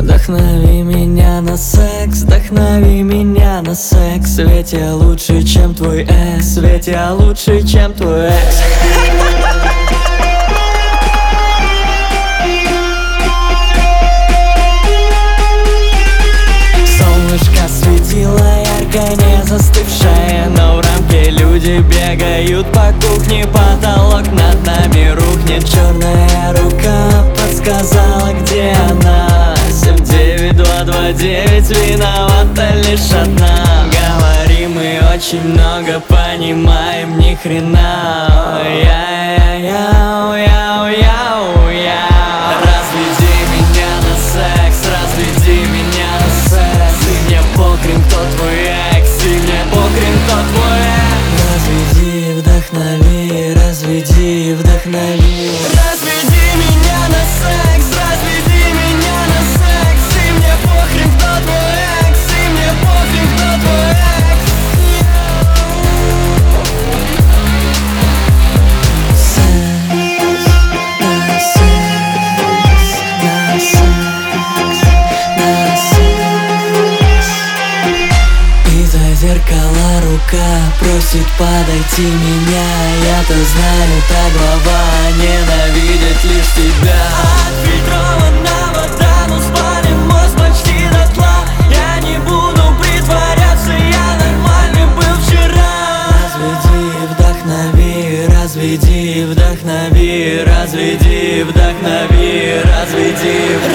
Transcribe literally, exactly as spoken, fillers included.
Вдохнови меня на секс, вдохнови меня на секс. Ведь я лучше, чем твой экс, ведь я лучше, чем твой экс. Солнышко светило ярко, не застывшее, но в рамке люди бегают по кухне. Потолок над нами рухнет, черная рука подсказала, где она. Семь девять два два девять, виновата лишь одна. Говорим мы очень много, понимаем ни хрена. Я-я-я-я-я-я. Разведи меня на секс, разведи меня на секс. И мне похрен, кто твой экс, и мне похрен, кто твой экс. Разведи, вдохнови, разведи, вдохнови. Разведи меня на секс, разведи меня на секс. И мне похрен, кто твой экс, и мне похрен, кто твой экс. Зеркало рука просит подойти меня. Я-то знаю, та глава ненавидит лишь тебя. Отфильтрованного тону спалим мозг почти дотла. Я не буду притворяться, я нормальный был вчера. Разведи, вдохнови, разведи, вдохнови, разведи, вдохнови, разведи.